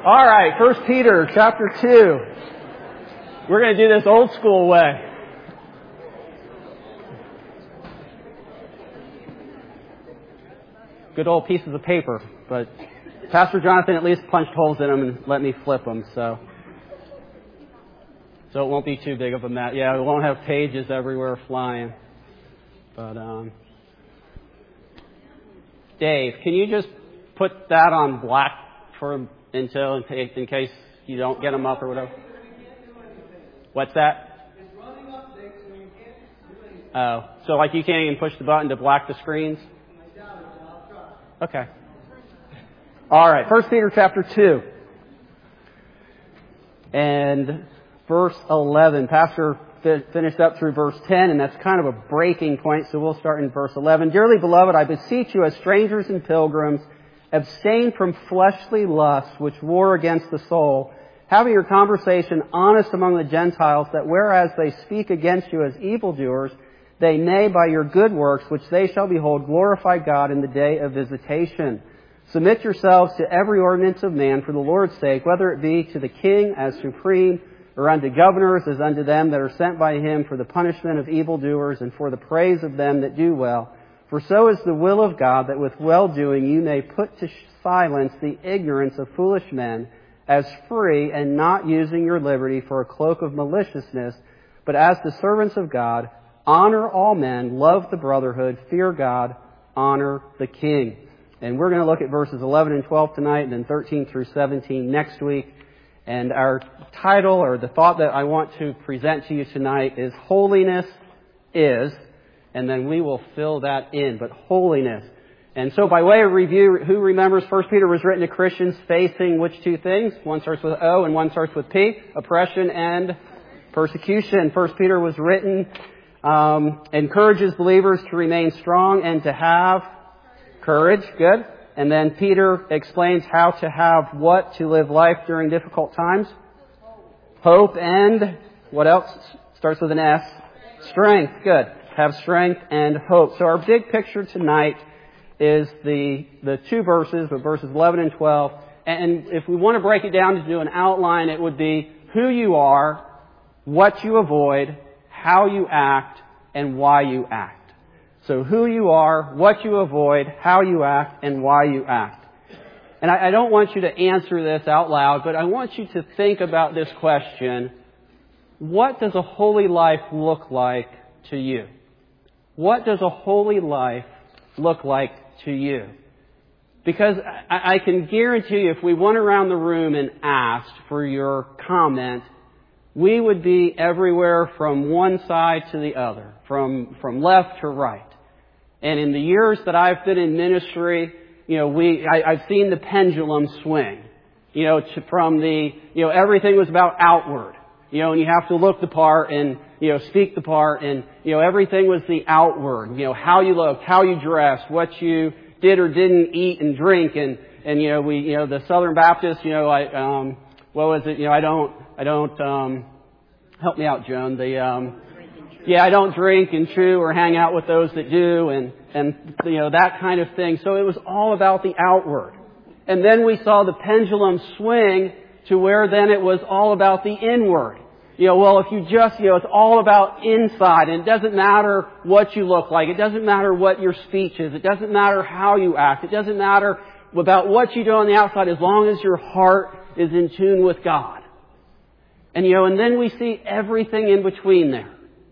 All right, 1 Peter chapter 2. We're going to do this old school way. Good old pieces of paper, but Pastor Jonathan at least punched holes in them and let me flip them, so it won't be too big of a mess. Yeah, we won't have pages everywhere flying. But Dave, can you just put that on black in case you don't get them up or whatever? What's that? It's running updates so you can't do anything. Oh, so like you can't even push the button to black the screens? I doubt it, but I'll try. Okay. All right, 1 Peter chapter 2 and verse 11. Pastor finished up through verse 10, and that's kind of a breaking point, so we'll start in verse 11. Dearly beloved, I beseech you as strangers and pilgrims, abstain from fleshly lusts which war against the soul, having your conversation honest among the Gentiles, that whereas they speak against you as evildoers, they may by your good works, which they shall behold, glorify God in the day of visitation. Submit yourselves to every ordinance of man for the Lord's sake, whether it be to the king as supreme, or unto governors as unto them that are sent by him for the punishment of evildoers and for the praise of them that do well. For so is the will of God, that with well-doing you may put to silence the ignorance of foolish men, as free and not using your liberty for a cloak of maliciousness, but as the servants of God, honor all men, love the brotherhood, fear God, honor the king. And we're going to look at verses 11 and 12 tonight, and then 13 through 17 next week. And our title, or the thought that I want to present to you tonight, is Holiness Is, and then we will fill that in, but holiness. And so by way of review, who remembers 1 Peter was written to Christians facing which two things? One starts with O and one starts with P, oppression and persecution. 1 Peter was written, encourages believers to remain strong and to have courage. Good. And then Peter explains how to have what to live life during difficult times? Hope and what else? Starts with an S. Strength. Good. Have strength and hope. So our big picture tonight is the two verses, but verses 11 and 12. And if we want to break it down to do an outline, it would be who you are, what you avoid, how you act, and why you act. So who you are, what you avoid, how you act, and why you act. And I don't want you to answer this out loud, but I want you to think about this question. What does a holy life look like to you? What does a holy life look like to you? Because I can guarantee you, if we went around the room and asked for your comment, we would be everywhere from one side to the other, from left to right. And in the years that I've been in ministry, I've seen the pendulum swing, from everything was about outward, and you have to look the part and, speak the part, and, everything was the outward, how you looked, how you dressed, what you did or didn't eat and drink, and the Southern Baptists, what was it, I don't, help me out, Joan, I don't drink and chew or hang out with those that do, and that kind of thing. So it was all about the outward. And then we saw the pendulum swing to where then it was all about the inward. If you just, it's all about inside, and it doesn't matter what you look like. It doesn't matter what your speech is. It doesn't matter how you act. It doesn't matter about what you do on the outside as long as your heart is in tune with God. And and then we see everything in between there.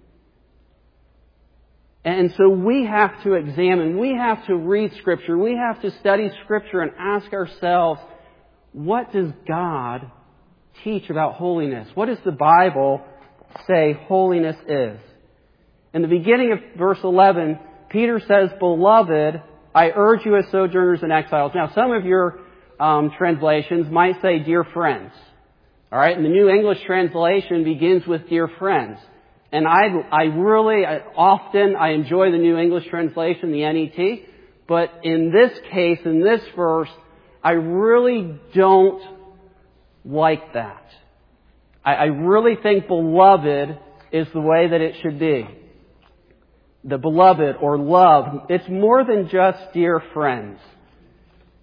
And so we have to examine, we have to read Scripture, we have to study Scripture and ask ourselves, what does God teach about holiness? What does the Bible say holiness is? In the beginning of verse 11, Peter says, Beloved, I urge you as sojourners and exiles. Now, some of your translations might say, Dear friends. All right, and the New English translation begins with Dear friends. And I often enjoy the New English translation, the NET, but in this case, in this verse, I really don't like that. I really think beloved is the way that it should be. The beloved or love, it's more than just dear friends.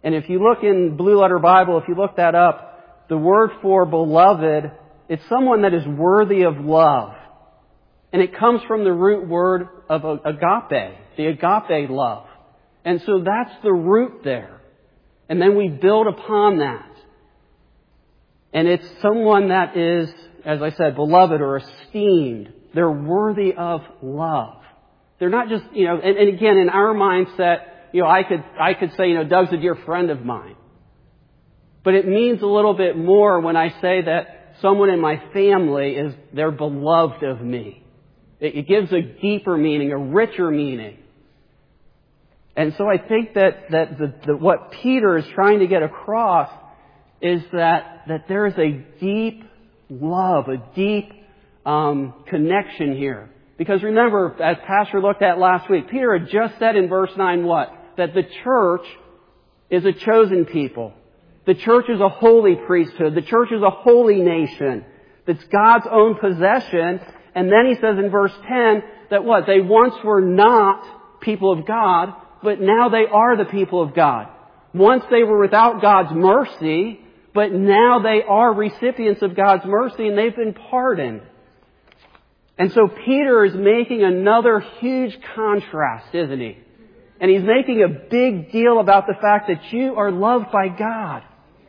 And if you look in Blue Letter Bible, if you look that up, the word for beloved, it's someone that is worthy of love. And it comes from the root word of agape, the agape love. And so that's the root there. And then we build upon that. And it's someone that is, as I said, beloved or esteemed. They're worthy of love. They're not just, and again, in our mindset, I could say, Doug's a dear friend of mine. But it means a little bit more when I say that someone in my family they're beloved of me. It gives a deeper meaning, a richer meaning. And so I think that what Peter is trying to get across is that there is a deep love, a deep connection here. Because remember, as Pastor looked at last week, Peter had just said in verse 9 what? That the church is a chosen people. The church is a holy priesthood. The church is a holy nation. That's God's own possession. And then he says in verse 10 that what? They once were not people of God, but now they are the people of God. Once they were without God's mercy, but now they are recipients of God's mercy and they've been pardoned. And so Peter is making another huge contrast, isn't he? And he's making a big deal about the fact that you are loved by God.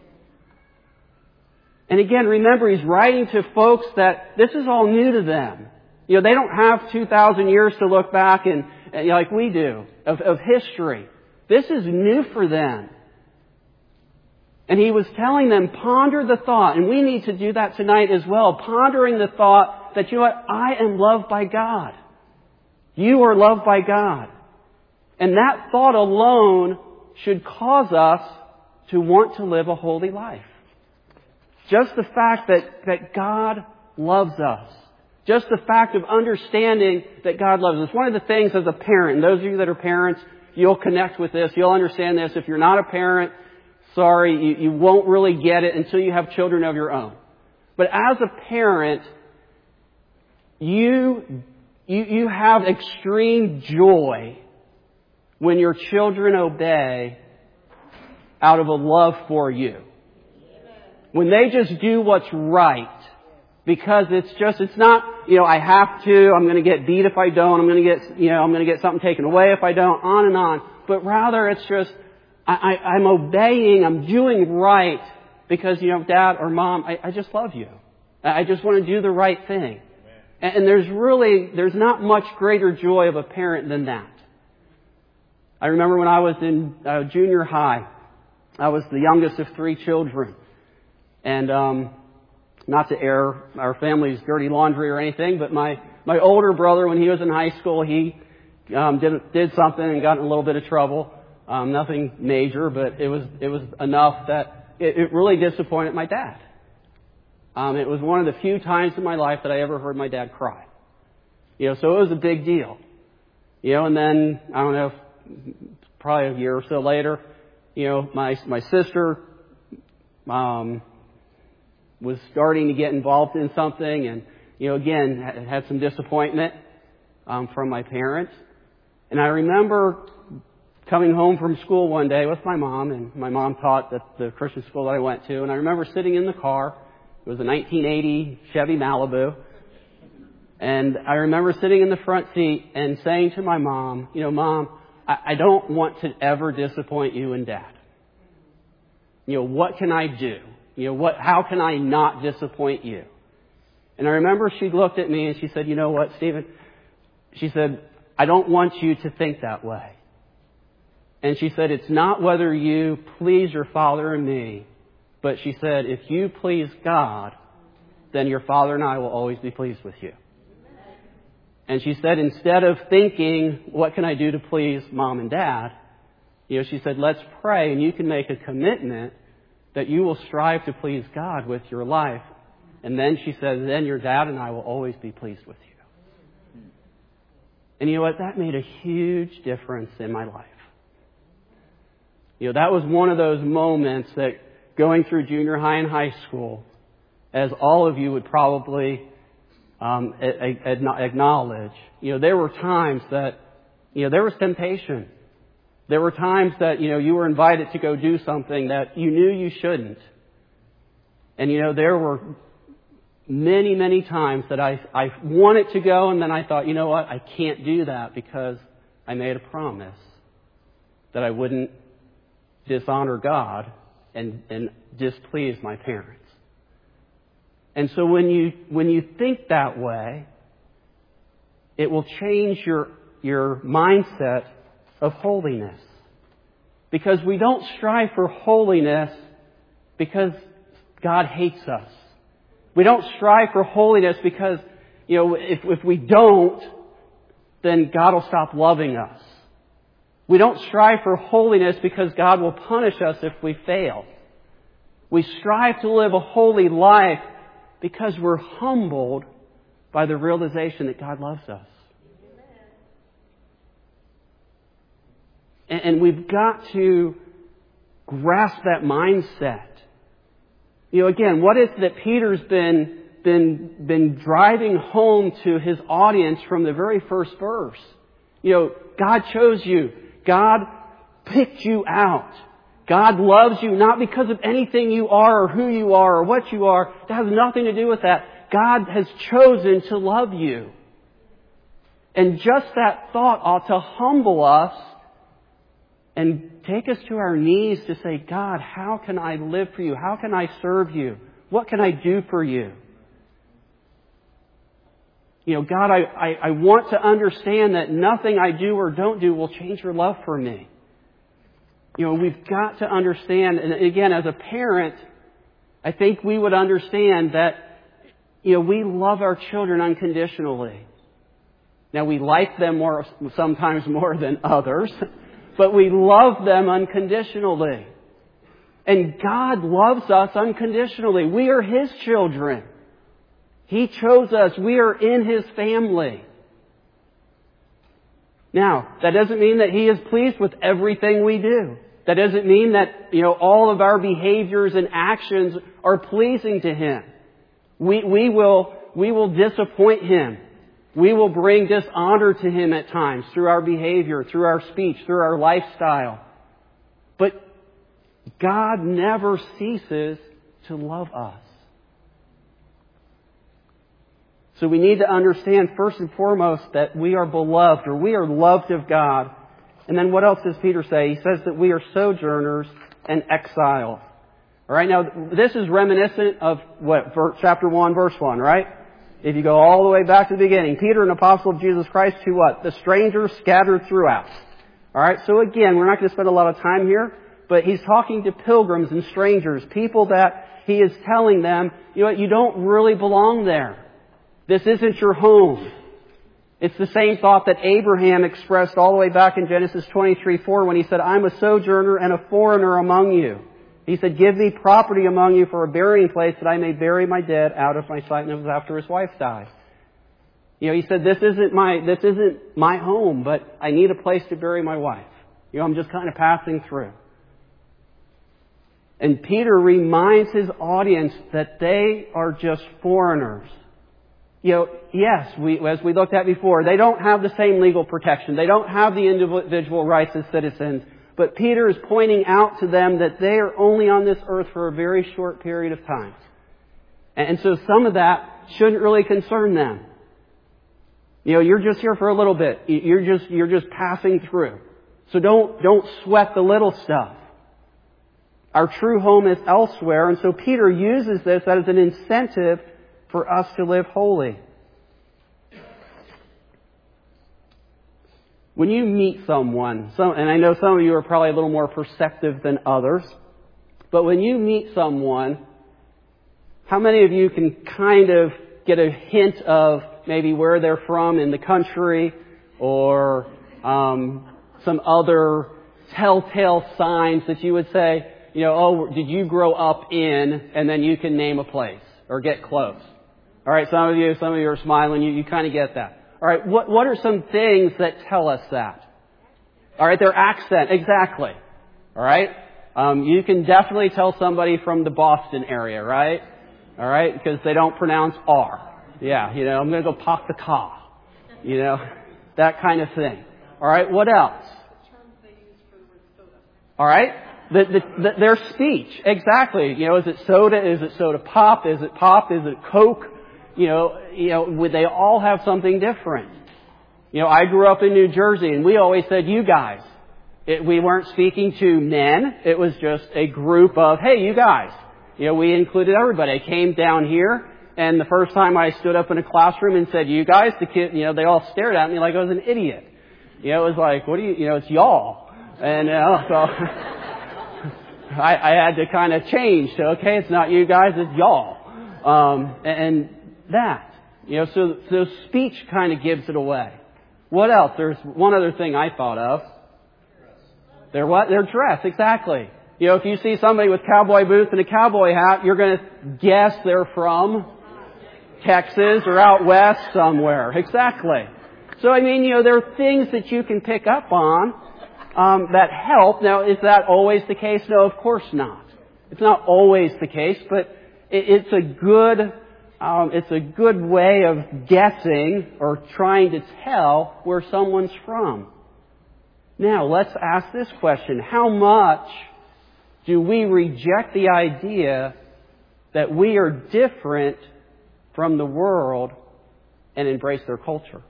And again, remember, he's writing to folks that this is all new to them. They don't have 2,000 years to look back and like we do of history. This is new for them. And he was telling them, ponder the thought, and we need to do that tonight as well, pondering the thought that, I am loved by God. You are loved by God. And that thought alone should cause us to want to live a holy life. Just the fact that God loves us. Just the fact of understanding that God loves us. One of the things as a parent, and those of you that are parents, you'll connect with this, you'll understand this. If you're not a parent, sorry, you won't really get it until you have children of your own. But as a parent, you have extreme joy when your children obey out of a love for you. When they just do what's right. Because it's not, I have to, I'm going to get beat if I don't, I'm going to get something taken away if I don't, on and on. But rather it's just, I'm obeying, I'm doing right because, Dad or Mom, I just love you. I just want to do the right thing. And there's not much greater joy of a parent than that. I remember when I was in junior high, I was the youngest of 3 children. And, not to air our family's dirty laundry or anything, but my older brother, when he was in high school, he did something and got in a little bit of trouble. Nothing major, but it was enough that it really disappointed my dad. It was one of the few times in my life that I ever heard my dad cry. So it was a big deal. And then, I don't know, probably a year or so later, my sister, was starting to get involved in something and, again, had some disappointment from my parents. And I remember coming home from school one day with my mom, and my mom taught at the Christian school that I went to, and I remember sitting in the car. It was a 1980 Chevy Malibu. And I remember sitting in the front seat and saying to my mom, Mom, I don't want to ever disappoint you and Dad. What can I do? How can I not disappoint you? And I remember she looked at me and she said, you know what, Stephen? She said, I don't want you to think that way. And she said, it's not whether you please your father and me, but she said, if you please God, then your father and I will always be pleased with you. And she said, instead of thinking, what can I do to please Mom and Dad? She said, let's pray and you can make a commitment that you will strive to please God with your life. And then she says, then your dad and I will always be pleased with you. And you know what? That made a huge difference in my life. That was one of those moments that going through junior high and high school, as all of you would probably acknowledge, there were times that, there was temptation. There were times that, you were invited to go do something that you knew you shouldn't. And, there were many, many times that I wanted to go, and then I thought, you know what, I can't do that because I made a promise that I wouldn't dishonor God and displease my parents. And so when you think that way, it will change your mindset of holiness. Because we don't strive for holiness because God hates us. We don't strive for holiness because, if we don't, then God will stop loving us. We don't strive for holiness because God will punish us if we fail. We strive to live a holy life because we're humbled by the realization that God loves us. And we've got to grasp that mindset. Again, what is it that Peter's been driving home to his audience from the very first verse? God chose you. God picked you out. God loves you not because of anything you are or who you are or what you are. It has nothing to do with that. God has chosen to love you. And just that thought ought to humble us and take us to our knees to say, God, how can I live for you? How can I serve you? What can I do for you? God, I want to understand that nothing I do or don't do will change your love for me. We've got to understand, and again, as a parent, I think we would understand that, we love our children unconditionally. Now, we like them sometimes more than others, but we love them unconditionally. And God loves us unconditionally. We are His children. He chose us. We are in His family. Now, that doesn't mean that He is pleased with everything we do. That doesn't mean that, all of our behaviors and actions are pleasing to Him. We will disappoint Him. We will bring dishonor to Him at times through our behavior, through our speech, through our lifestyle. But God never ceases to love us. So we need to understand first and foremost that we are beloved, or we are loved of God. And then what else does Peter say? He says that we are sojourners and exiles. All right, now this is reminiscent of chapter 1, verse 1, right? If you go all the way back to the beginning, Peter, an apostle of Jesus Christ, to what? The strangers scattered throughout. All right, so again, we're not going to spend a lot of time here, but he's talking to pilgrims and strangers, people that he is telling them, you don't really belong there. This isn't your home. It's the same thought that Abraham expressed all the way back in Genesis 23:4 when he said, I'm a sojourner and a foreigner among you. He said, give me property among you for a burying place that I may bury my dead out of my sight. And it was after his wife died. He said, this isn't my home, but I need a place to bury my wife. I'm just kind of passing through. And Peter reminds his audience that they are just foreigners. Yes, as we looked at before, they don't have the same legal protection. They don't have the individual rights as citizens. But Peter is pointing out to them that they are only on this earth for a very short period of time. And so some of that shouldn't really concern them. You're just here for a little bit. You're just passing through. So don't sweat the little stuff. Our true home is elsewhere. And so Peter uses this as an incentive for us to live holy. When you meet someone, and I know some of you are probably a little more perceptive than others, but when you meet someone, how many of you can kind of get a hint of maybe where they're from in the country or some other telltale signs that you would say, did you grow up in, and then you can name a place or get close. All right, some of you are smiling. You kind of get that. All right, what are some things that tell us that? All right, their accent, exactly. All right, you can definitely tell somebody from the Boston area, right? All right, because they don't pronounce R. Yeah, I'm going to go park the car. That kind of thing. All right, what else? The terms they use for All right? Their speech, exactly. You know, is it soda? Is it soda pop? Is it pop? Is it Coke? They all have something different. You know, I grew up in New Jersey, and we always said, you guys. We weren't speaking to men. It was just a group of, hey, you guys. You know, we included everybody. I came down here, and the first time I stood up in a classroom and said, you guys, the kid, you know, they all stared at me like I was an idiot. You know, it was like, it's y'all. And, so I had to kind of change to, okay, it's not you guys, it's y'all. And that. You know, so speech kind of gives it away. What else? There's one other thing I thought of. Their what? Their dress, exactly. You know, if you see somebody with cowboy boots and a cowboy hat, you're going to guess they're from Texas or out west somewhere. Exactly. So, I mean, you know, there are things that you can pick up on that help. Now, is that always the case? No, of course not. It's not always the case, but it's a good way of guessing or trying to tell where someone's from. Now, let's ask this question. How much do we reject the idea that we are different from the world and embrace their culture?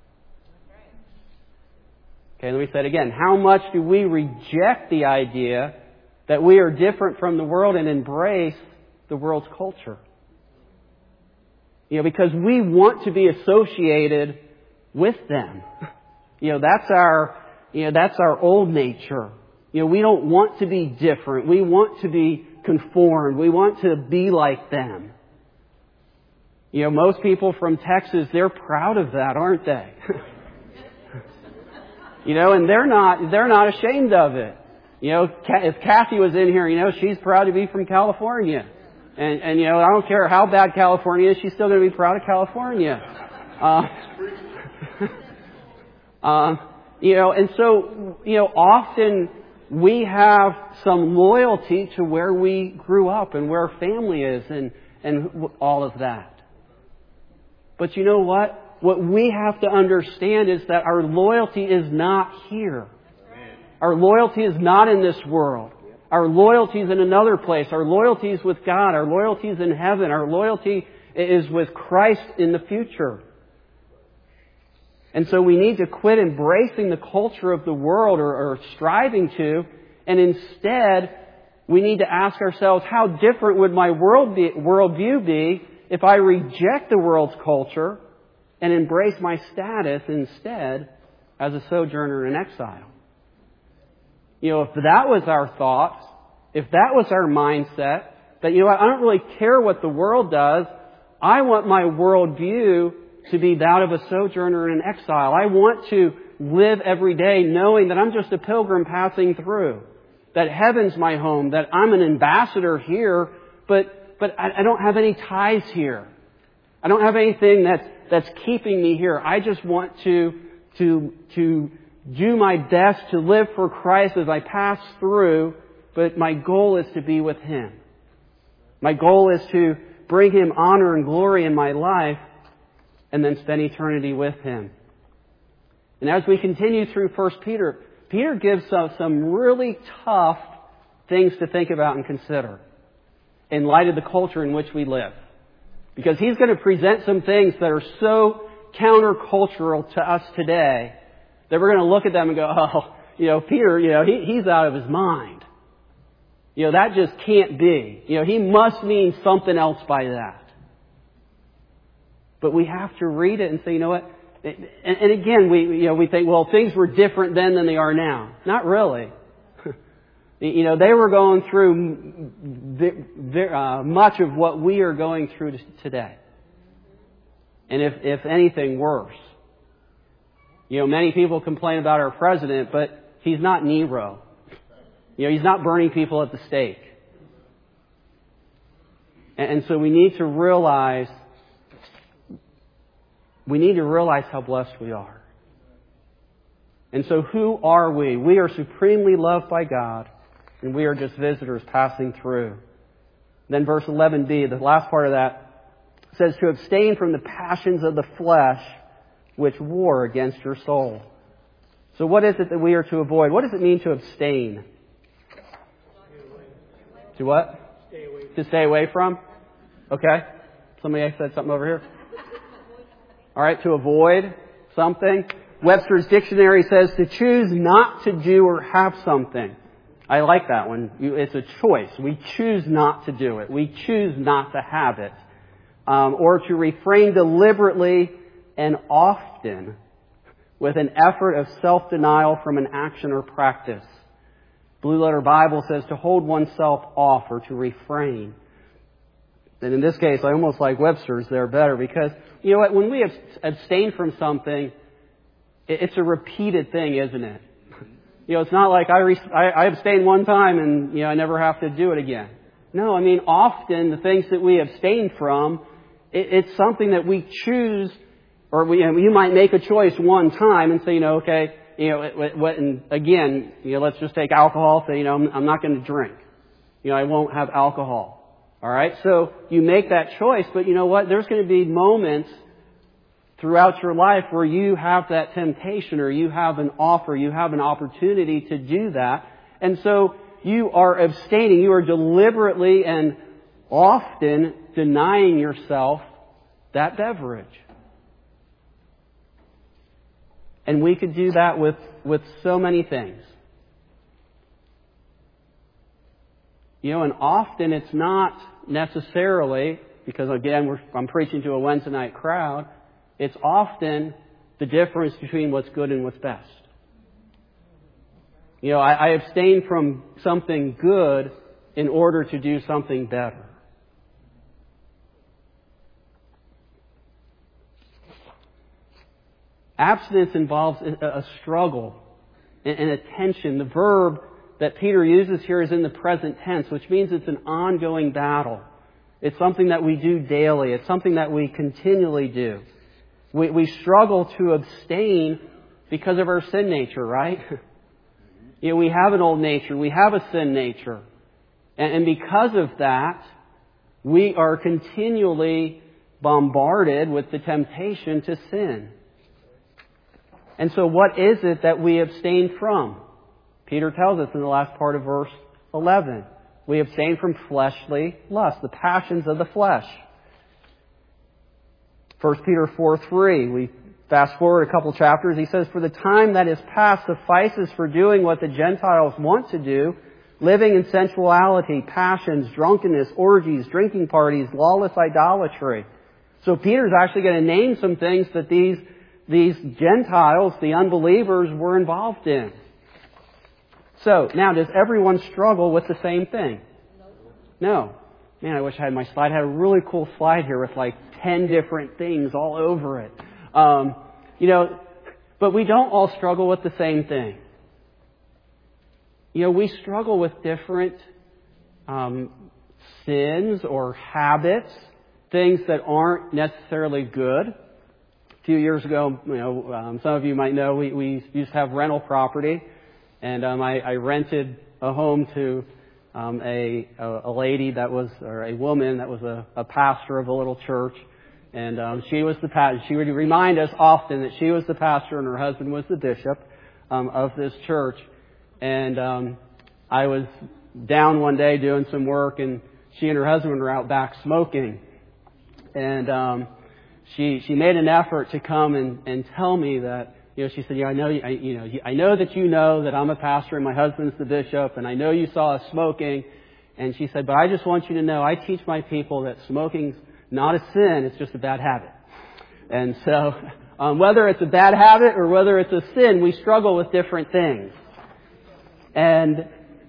Okay, let me say it again. How much do we reject the idea that we are different from the world and embrace the world's culture? You know, because we want to be associated with them. You know, that's our old nature. You know, we don't want to be different. We want to be conformed. We want to be like them. You know, most people from Texas, they're proud of that, aren't they? You know, and they're not ashamed of it. You know, if Kathy was in here, you know, she's proud to be from California. And you know, I don't care how bad California is, she's still going to be proud of California. You know, and so, you know, often we have some loyalty to where we grew up and where our family is and all of that. But you know what? What we have to understand is that our loyalty is not here. Our loyalty is not in this world. Our loyalty is in another place. Our loyalty is with God. Our loyalty is in heaven. Our loyalty is with Christ in the future. And so we need to quit embracing the culture of the world or striving to, and instead we need to ask ourselves, how different would my worldview be if I reject the world's culture and embrace my status instead as a sojourner and exile? You know, if that was our thoughts, if that was our mindset, that, you know what, I don't really care what the world does, I want my worldview to be that of a sojourner and an exile. I want to live every day knowing that I'm just a pilgrim passing through, that heaven's my home, that I'm an ambassador here, but I don't have any ties here. I don't have anything that's keeping me here. I just want to do my best to live for Christ as I pass through, but my goal is to be with Him. My goal is to bring Him honor and glory in my life and then spend eternity with Him. And as we continue through 1 Peter, Peter gives us some really tough things to think about and consider in light of the culture in which we live. Because he's going to present some things that are so countercultural to us today that we're going to look at them and go, oh, you know, Peter, you know, he's out of his mind. You know, that just can't be. You know, he must mean something else by that. But we have to read it and say, you know what? And again, we think, well, things were different then than they are now. Not really. You know, they were going through much of what we are going through today. And if anything, worse. You know, many people complain about our president, but he's not Nero. You know, he's not burning people at the stake. And so we need to realize how blessed we are. And so who are we? We are supremely loved by God, and we are just visitors passing through. Then verse 11b, the last part of that, says to abstain from the passions of the flesh which war against your soul. So what is it that we are to avoid? What does it mean to abstain? To what? Stay away. To stay away from? Okay. Somebody said something over here. All right, to avoid something. Webster's Dictionary says to choose not to do or have something. I like that one. It's a choice. We choose not to do it. We choose not to have it. Or to refrain deliberately and often with an effort of self-denial from an action or practice. Blue Letter Bible says to hold oneself off or to refrain. And in this case, I almost like Webster's there better because, you know what, when we abstain from something, it's a repeated thing, isn't it? You know, it's not like I abstained one time and, you know, I never have to do it again. No, I mean, often the things that we abstain from, it's something that we choose, or you might make a choice one time and say, you know, okay, you know, and again, you know, let's just take alcohol. Say, you know, I'm not going to drink. You know, I won't have alcohol. All right, so you make that choice, but you know what? There's going to be moments throughout your life where you have that temptation or you have an offer, you have an opportunity to do that. And so you are abstaining, you are deliberately and often denying yourself that beverage. And we could do that with so many things. You know, and often it's not necessarily, because again, I'm preaching to a Wednesday night crowd, it's often the difference between what's good and what's best. You know, I abstain from something good in order to do something better. Abstinence involves a struggle and a tension. The verb that Peter uses here is in the present tense, which means it's an ongoing battle. It's something that we do daily. It's something that we continually do. We struggle to abstain because of our sin nature, right? You know, we have an old nature. We have a sin nature. And because of that, we are continually bombarded with the temptation to sin. And so what is it that we abstain from? Peter tells us in the last part of verse 11. We abstain from fleshly lust, the passions of the flesh. 1 Peter 4:3, we fast forward a couple chapters. He says, "For the time that is past suffices for doing what the Gentiles want to do, living in sensuality, passions, drunkenness, orgies, drinking parties, lawless idolatry." So Peter's actually going to name some things that these Gentiles, the unbelievers, were involved in. So, now, does everyone struggle with the same thing? No. Man, I wish I had my slide. I had a really cool slide here with like 10 different things all over it. You know, but we don't all struggle with the same thing. You know, we struggle with different sins or habits, things that aren't necessarily good. A few years ago, you know, some of you might know we used to have rental property. And I rented a home to a lady that was, or a woman that was a pastor of a little church. And she was the pastor. She would remind us often that she was the pastor and her husband was the bishop of this church. And I was down one day doing some work, and she and her husband were out back smoking. And she made an effort to come and tell me that, you know, she said, I know that you know that I'm a pastor and my husband's the bishop, and I know you saw us smoking. And she said, but I just want you to know, I teach my people that smoking's not a sin, it's just a bad habit. And so, whether it's a bad habit or whether it's a sin, we struggle with different things. And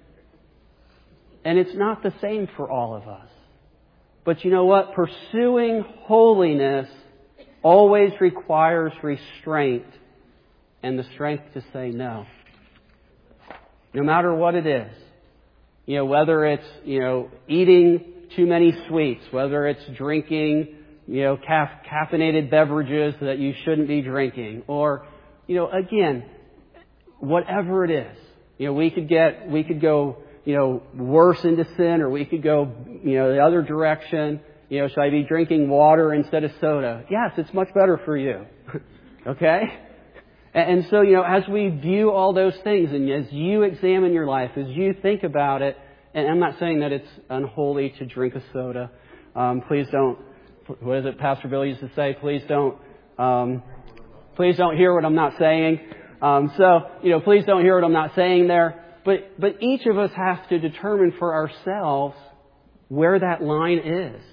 it's not the same for all of us. But you know what? Pursuing holiness always requires restraint and the strength to say no. No matter what it is. You know, whether it's, you know, eating too many sweets, whether it's drinking, you know, caffeinated beverages that you shouldn't be drinking, or, you know, again, whatever it is. You know, we could go, you know, worse into sin, or we could go, you know, the other direction. You know, should I be drinking water instead of soda? Yes, it's much better for you. Okay? And so, you know, as we view all those things and as you examine your life, as you think about it, and I'm not saying that it's unholy to drink a soda. Please don't, what is it Pastor Bill used to say? Please don't hear what I'm not saying. Please don't hear what I'm not saying there. But each of us has to determine for ourselves where that line is.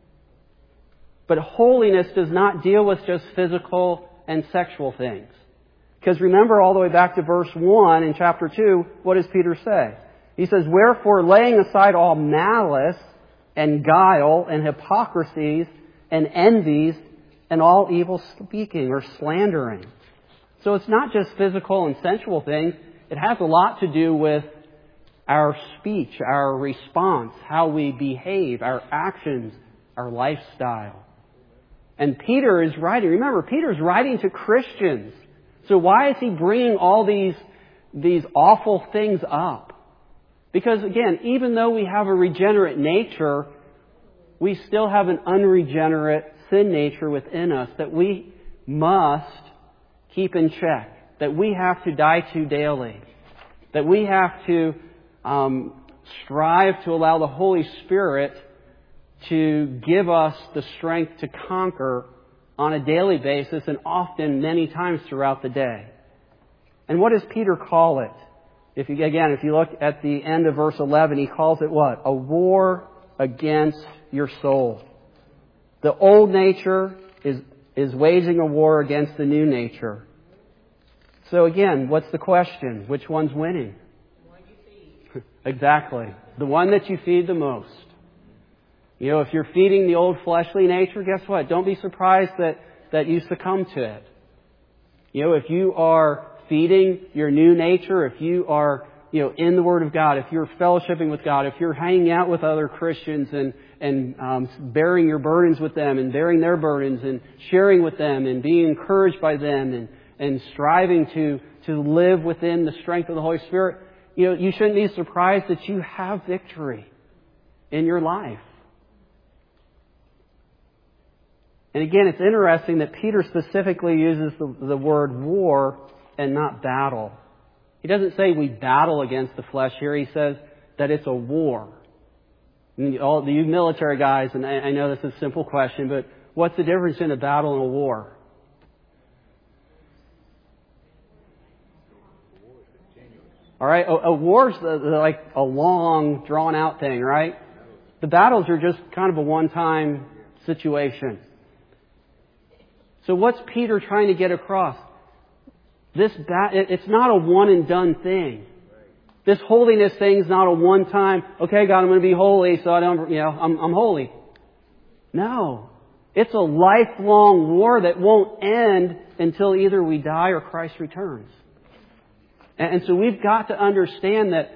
But holiness does not deal with just physical and sexual things. Because remember all the way back to verse 1 in chapter 2, what does Peter say? He says, "Wherefore, laying aside all malice and guile and hypocrisies and envies and all evil speaking," or slandering. So it's not just physical and sensual things. It has a lot to do with our speech, our response, how we behave, our actions, our lifestyle. And Peter is writing. Remember, Peter's writing to Christians. So why is he bringing all these awful things up? Because again, even though we have a regenerate nature, we still have an unregenerate sin nature within us that we must keep in check, that we have to die to daily, that we have to strive to allow the Holy Spirit to give us the strength to conquer on a daily basis and often many times throughout the day. And what does Peter call it? If you look at the end of verse 11, he calls it what? A war against your soul. The old nature is waging a war against the new nature. So again, what's the question? Which one's winning? The one you feed. Exactly. The one that you feed the most. If you're feeding the old fleshly nature, guess what? Don't be surprised that you succumb to it. If you are feeding your new nature, if you are, in the Word of God, if you're fellowshipping with God, if you're hanging out with other Christians and bearing your burdens with them and bearing their burdens and sharing with them and being encouraged by them and striving to live within the strength of the Holy Spirit, you shouldn't be surprised that you have victory in your life. And again, it's interesting that Peter specifically uses the word war and not battle. He doesn't say we battle against the flesh here. He says that it's a war. And all you military guys, and I know this is a simple question, but what's the difference in a battle and a war? All right, a war's like a long, drawn-out thing, right? The battles are just kind of a one-time situation. So what's Peter trying to get across? It's not a one-and-done thing. This holiness thing is not a one-time, okay, God, I'm going to be holy, so I'm holy. No. It's a lifelong war that won't end until either we die or Christ returns. And so we've got to understand that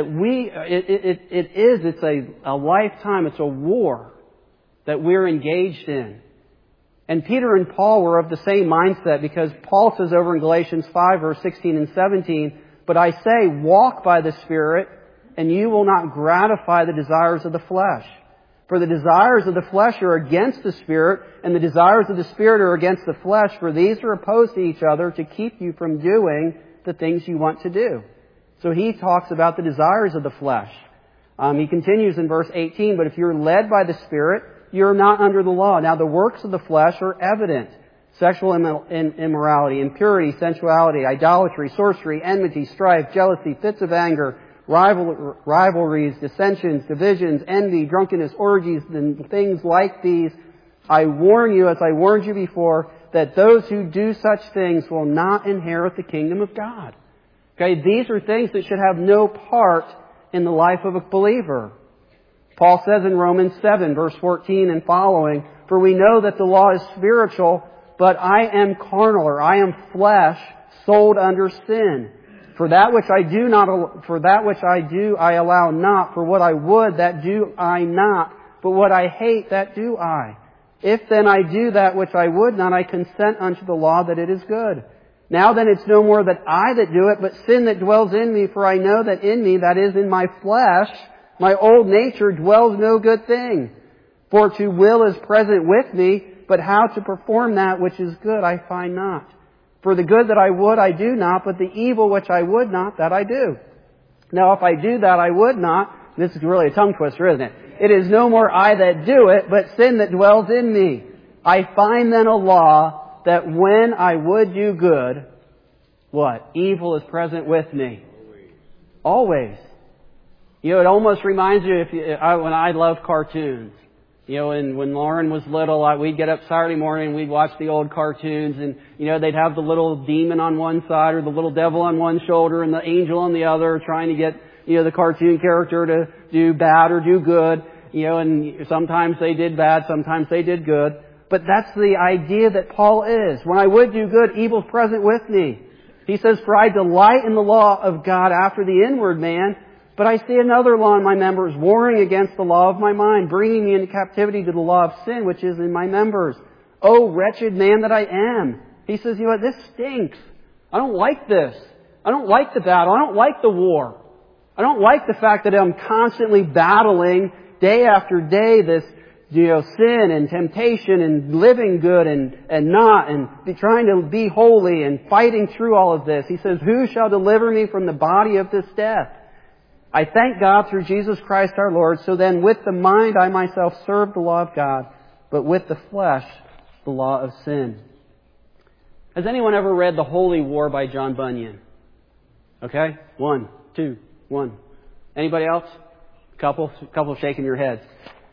it's a lifetime, it's a war that we're engaged in. And Peter and Paul were of the same mindset, because Paul says over in Galatians 5, verse 16 and 17, "But I say, walk by the Spirit, and you will not gratify the desires of the flesh. For the desires of the flesh are against the Spirit, and the desires of the Spirit are against the flesh, for these are opposed to each other to keep you from doing the things you want to do." So he talks about the desires of the flesh. He continues in verse 18, "But if you're led by the Spirit, you're not under the law. Now the works of the flesh are evident: sexual immorality, impurity, sensuality, idolatry, sorcery, enmity, strife, jealousy, fits of anger, rivalries, dissensions, divisions, envy, drunkenness, orgies, and things like these. I warn you, as I warned you before, that those who do such things will not inherit the kingdom of God." Okay, these are things that should have no part in the life of a believer. Paul says in Romans 7, verse 14 and following, "For we know that the law is spiritual, but I am carnal," or I am flesh, "sold under sin. For that which I do, I allow not. For what I would, that do I not. But what I hate, that do I. If then I do that which I would not, I consent unto the law that it is good. Now then it's no more that I that do it, but sin that dwells in me. For I know that in me, that is in my flesh, my old nature, dwells no good thing. For to will is present with me, but how to perform that which is good I find not. For the good that I would, I do not, but the evil which I would not, that I do. Now if I do that I would not, This is really a tongue twister, isn't it? It is no more I that do it, but sin that dwells in me. I find then a law that when I would do good, what? Evil is present with me. Always. You know, it almost reminds you when I loved cartoons. You know, and when Lauren was little, we'd get up Saturday morning and we'd watch the old cartoons, and, you know, they'd have the little demon on one side or the little devil on one shoulder and the angel on the other, trying to get, you know, the cartoon character to do bad or do good. You know, and sometimes they did bad, sometimes they did good. But that's the idea that Paul is. When I would do good, evil's present with me. He says, for I delight in the law of God after the inward man, but I see another law in my members, warring against the law of my mind, bringing me into captivity to the law of sin, which is in my members. Oh, wretched man that I am. He says, you know what, this stinks. I don't like this. I don't like the battle. I don't like the war. I don't like the fact that I'm constantly battling day after day this, you know, sin and temptation and living good and not, and trying to be holy and fighting through all of this. He says, who shall deliver me from the body of this death? I thank God through Jesus Christ our Lord. So then with the mind I myself serve the law of God, but with the flesh the law of sin. Has anyone ever read The Holy War by John Bunyan? Okay? 1, 2, 1. Anybody else? Couple shaking your heads.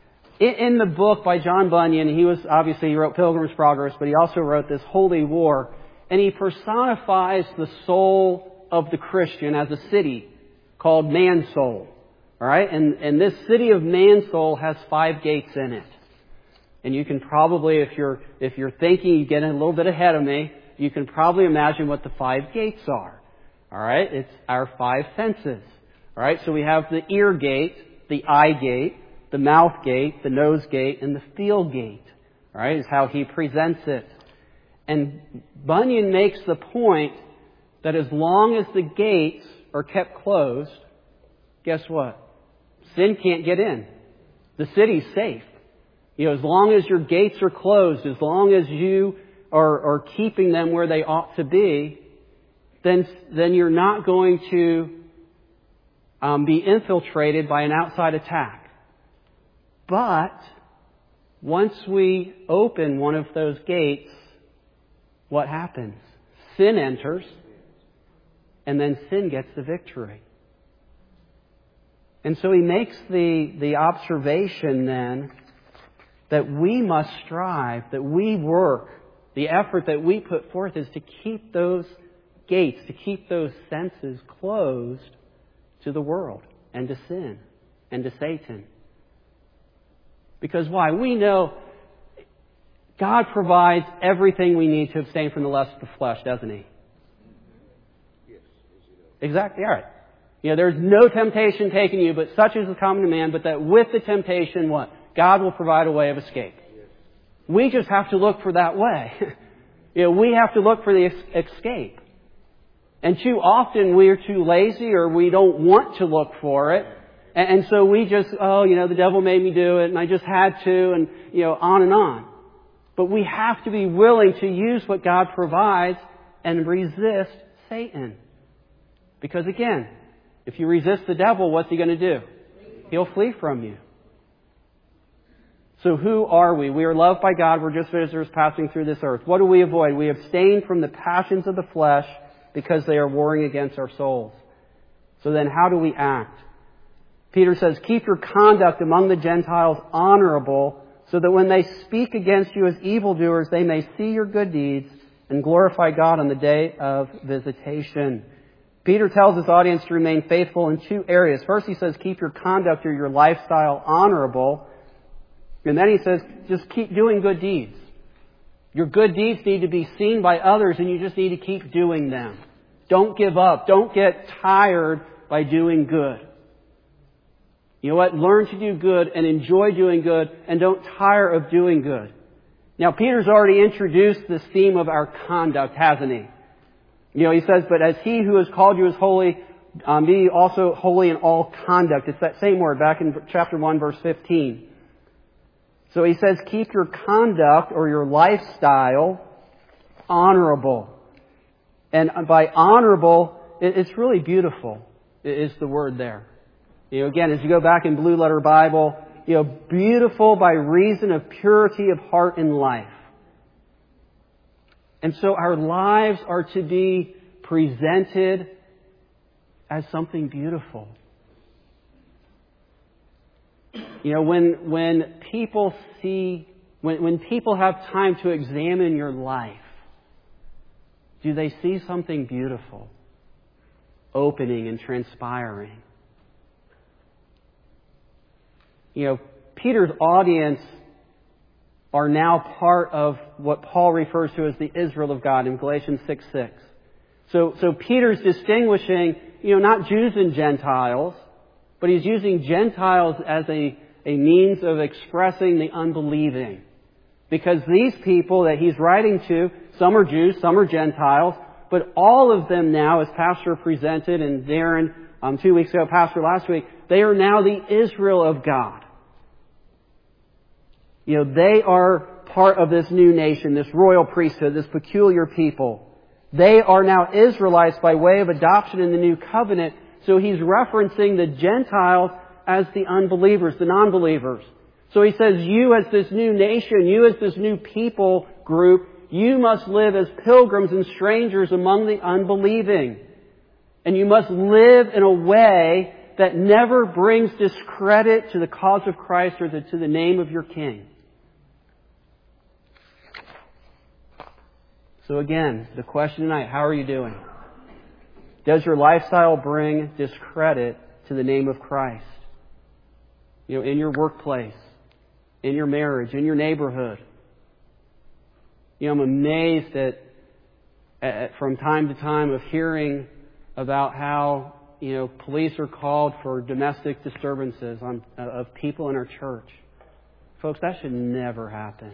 In the book by John Bunyan, he wrote Pilgrim's Progress, but he also wrote this Holy War, and he personifies the soul of the Christian as a city called Mansoul. All right? And this city of Mansoul has 5 gates in it. And you can probably, if you're thinking, you get a little bit ahead of me, you can probably imagine what the 5 gates are. All right? It's our 5 senses. All right? So we have the ear gate, the eye gate, the mouth gate, the nose gate, and the feel gate. All right? Is how he presents it. And Bunyan makes the point that as long as the gates are kept closed, guess what? Sin can't get in. The city's safe. You know, as long as your gates are closed, as long as you are keeping them where they ought to be, then you're not going to be infiltrated by an outside attack. But once we open one of those gates, what happens? Sin enters, and then sin gets the victory. And so he makes the observation then that we must strive, that we work, the effort that we put forth is to keep those gates, to keep those senses closed to the world and to sin and to Satan. Because why? We know God provides everything we need to abstain from the lust of the flesh, doesn't He? Yes, Exactly, all right. You know, there's no temptation taking you, but such is the common to man, but that with the temptation, what? God will provide a way of escape. Yes. We just have to look for that way. You know, we have to look for the escape. And too often we're too lazy or we don't want to look for it. And so we just, the devil made me do it and I just had to, and, on and on. But we have to be willing to use what God provides and resist Satan. Because again, if you resist the devil, what's he going to do? He'll flee from you. So who are we? We are loved by God. We're just visitors passing through this earth. What do we avoid? We abstain from the passions of the flesh because they are warring against our souls. So then how do we act? Peter says, keep your conduct among the Gentiles honorable, so that when they speak against you as evildoers, they may see your good deeds and glorify God on the day of visitation. Peter tells his audience to remain faithful in 2 areas. First, he says, keep your conduct or your lifestyle honorable. And then he says, just keep doing good deeds. Your good deeds need to be seen by others, and you just need to keep doing them. Don't give up. Don't get tired by doing good. You know what? Learn to do good and enjoy doing good, and don't tire of doing good. Now, Peter's already introduced this theme of our conduct, hasn't he? He says, but as he who has called you is holy, be also holy in all conduct. It's that same word back in chapter 1, verse 15. So he says, keep your conduct or your lifestyle honorable. And by honorable, it's really beautiful, is the word there. You know, again, as you go back in Blue Letter Bible, you know, beautiful by reason of purity of heart and life. And so our lives are to be presented as something beautiful. You know, when people when people have time to examine your life, do they see something beautiful, opening and transpiring? You know, Peter's audience are now part of what Paul refers to as the Israel of God in Galatians 6:6. So Peter's distinguishing, you know, not Jews and Gentiles, but he's using Gentiles as a means of expressing the unbelieving. Because these people that he's writing to, some are Jews, some are Gentiles, but all of them now, as Pastor presented, and Darren 2 weeks ago, Pastor last week, they are now the Israel of God. You know, they are part of this new nation, this royal priesthood, this peculiar people. They are now Israelites by way of adoption in the new covenant. So he's referencing the Gentiles as the unbelievers, the non-believers. So he says, you as this new nation, you as this new people group, you must live as pilgrims and strangers among the unbelieving. And you must live in a way that never brings discredit to the cause of Christ or to the name of your King. So again, the question tonight, how are you doing? Does your lifestyle bring discredit to the name of Christ? You know, in your workplace, in your marriage, in your neighborhood. You know, I'm amazed at from time to time of hearing about how, you know, police are called for domestic disturbances of people in our church. Folks, that should never happen.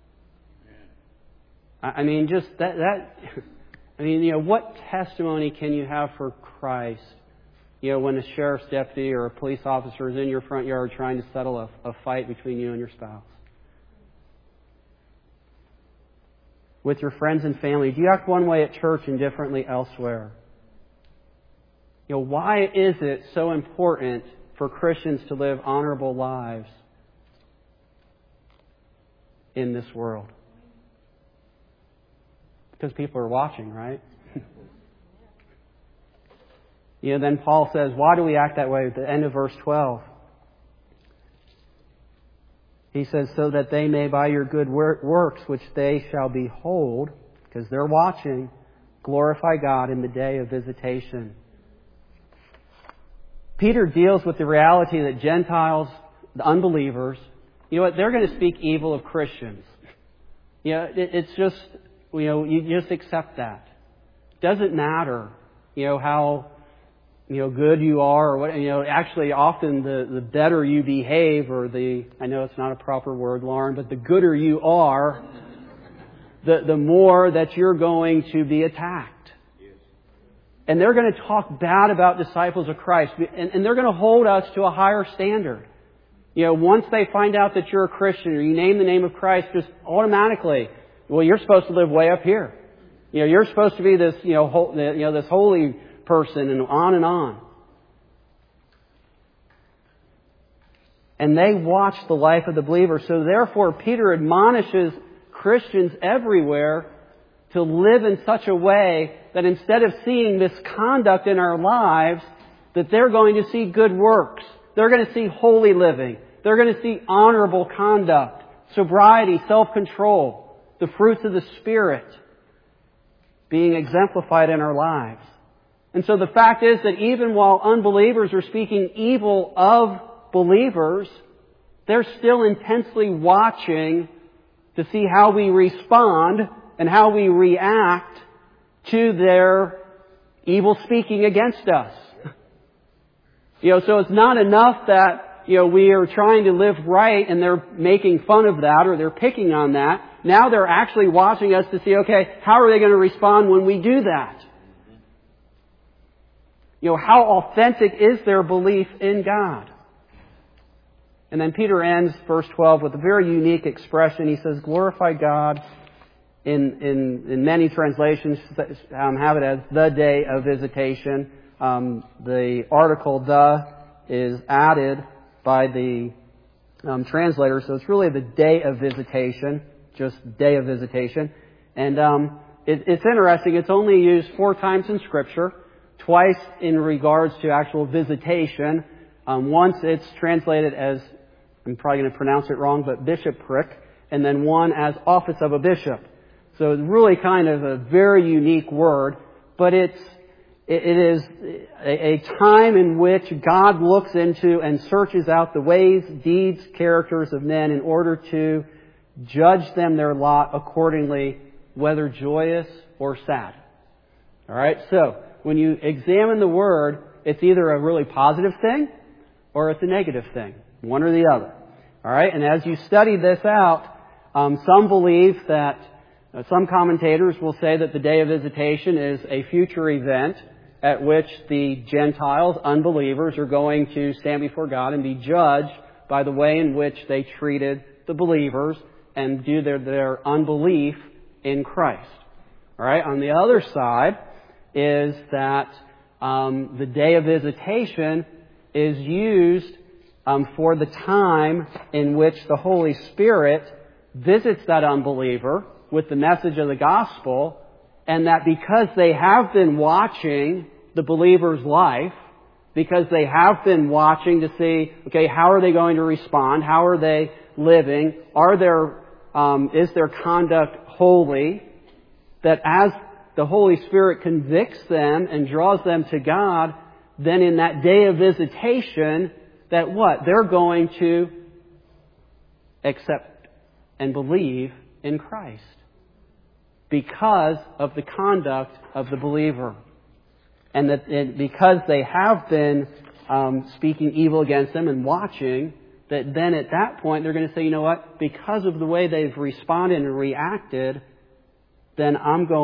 I mean, just that. I mean, you know, what testimony can you have for Christ? You know, when a sheriff's deputy or a police officer is in your front yard trying to settle a fight between you and your spouse. With your friends and family, do you act one way at church and differently elsewhere? You know, why is it so important for Christians to live honorable lives in this world? Because people are watching, right? You know, then Paul says, why do we act that way at the end of verse 12? He says, so that they may by your good works, which they shall behold, because they're watching, glorify God in the day of visitation. Peter deals with the reality that Gentiles, the unbelievers, you know what, they're going to speak evil of Christians. You know, it's just, you know, you just accept that. Doesn't matter, you know, how, you know, good you are or what, you know, actually often the better you behave or I know it's not a proper word, Lauren, but the gooder you are, the more that you're going to be attacked. And they're going to talk bad about disciples of Christ. And they're going to hold us to a higher standard. You know, once they find out that you're a Christian or you name the name of Christ, just automatically, well, you're supposed to live way up here. You know, you're supposed to be this, this holy person and on and on. And they watch the life of the believer. So therefore, Peter admonishes Christians everywhere to live in such a way that instead of seeing misconduct in our lives, that they're going to see good works. They're going to see holy living. They're going to see honorable conduct, sobriety, self-control, the fruits of the Spirit being exemplified in our lives. And so the fact is that even while unbelievers are speaking evil of believers, they're still intensely watching to see how we respond and how we react to their evil speaking against us. You know, so it's not enough that, you know, we are trying to live right and they're making fun of that or they're picking on that. Now they're actually watching us to see, okay, how are they going to respond when we do that? You know, how authentic is their belief in God? And then Peter ends verse 12 with a very unique expression. He says, glorify God. In many translations have it as the day of visitation. The article the is added by the translator. So it's really the day of visitation, just day of visitation. And it's interesting. It's only used 4 times in Scripture, twice in regards to actual visitation. Once it's translated as, I'm probably going to pronounce it wrong, but bishopric, and then one as office of a bishop. So it's really kind of a very unique word, but it is a time in which God looks into and searches out the ways, deeds, characters of men in order to judge them their lot accordingly, whether joyous or sad. All right? So, when you examine the Word, it's either a really positive thing or it's a negative thing. One or the other. All right? And as you study this out, some believe that, some commentators will say that the day of visitation is a future event at which the Gentiles, unbelievers, are going to stand before God and be judged by the way in which they treated the believers and due their unbelief in Christ. All right. On the other side is that the day of visitation is used for the time in which the Holy Spirit visits that unbeliever with the message of the gospel, and that because they have been watching the believer's life, because they have been watching to see, okay, how are they going to respond? How are they living? Is their conduct holy? That as the Holy Spirit convicts them and draws them to God, then in that day of visitation, that what? They're going to accept and believe in Christ because of the conduct of the believer. And that because they have been speaking evil against them and watching, that then at that point they're going to say, you know what? Because of the way they've responded and reacted, then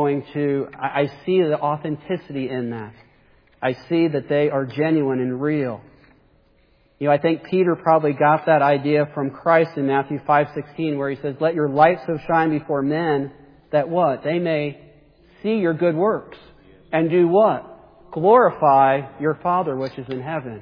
I see the authenticity in that. I see that they are genuine and real. You know, I think Peter probably got that idea from Christ in Matthew 5:16, where he says, "Let your light so shine before men that what? They may see your good works and do what? Glorify your Father which is in heaven."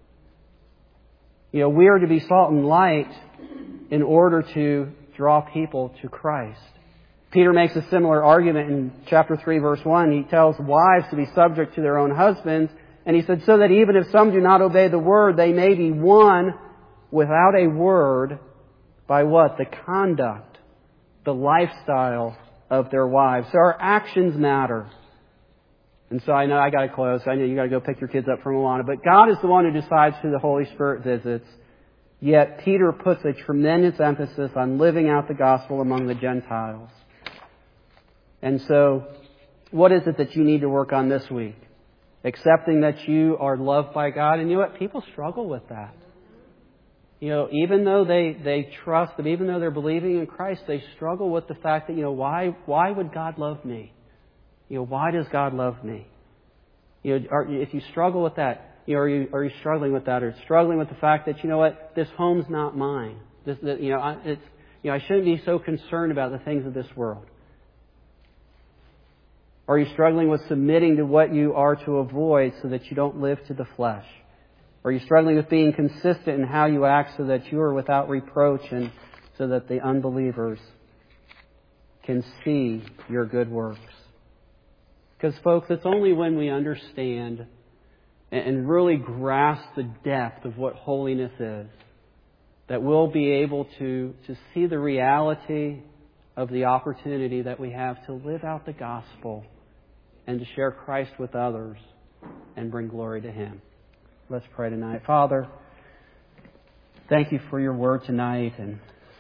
You know, we are to be salt and light in order to draw people to Christ. Peter makes a similar argument in chapter 3, verse 1. He tells wives to be subject to their own husbands. And he said, so that even if some do not obey the word, they may be won without a word by what? The conduct, the lifestyle of their wives. So our actions matter. And so I know I got to close. I know you got to go pick your kids up from Awana. But God is the one who decides who the Holy Spirit visits. Yet Peter puts a tremendous emphasis on living out the gospel among the Gentiles. And so, what is it that you need to work on this week? Accepting that you are loved by God. And you know what? People struggle with that. You know, even though they trust Him, even though they're believing in Christ, they struggle with the fact that, you know, why would God love me? You know, why does God love me? You know, if you struggle with that, you know, are you struggling with that, or struggling with the fact that, you know what, this home's not mine. I shouldn't be so concerned about the things of this world. Are you struggling with submitting to what you are to avoid so that you don't live to the flesh? Are you struggling with being consistent in how you act so that you are without reproach and so that the unbelievers can see your good works? Because, folks, it's only when we understand and really grasp the depth of what holiness is that we'll be able to see the reality of the opportunity that we have to live out the gospel and to share Christ with others and bring glory to Him. Let's pray tonight. Father, thank you for your word tonight, and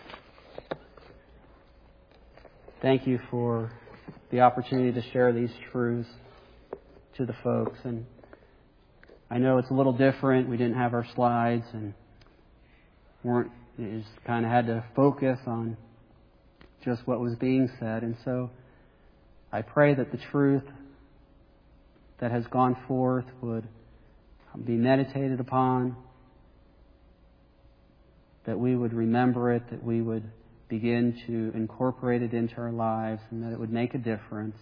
thank you for the opportunity to share these truths to the folks. And I know it's a little different. We didn't have our slides and just kind of had to focus on just what was being said. And so I pray that the truth that has gone forth would be meditated upon, that we would remember it, that we would begin to incorporate it into our lives, and that it would make a difference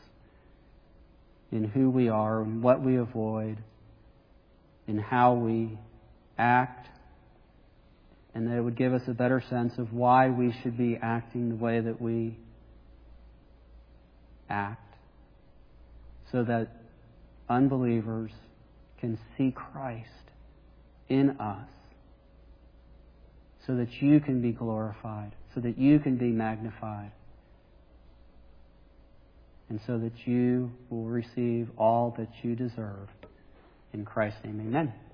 in who we are and what we avoid, in how we act, and that it would give us a better sense of why we should be acting the way that we act, so that unbelievers can see Christ in us, so that you can be glorified, so that you can be magnified, and so that you will receive all that you deserve. In Christ's name, amen.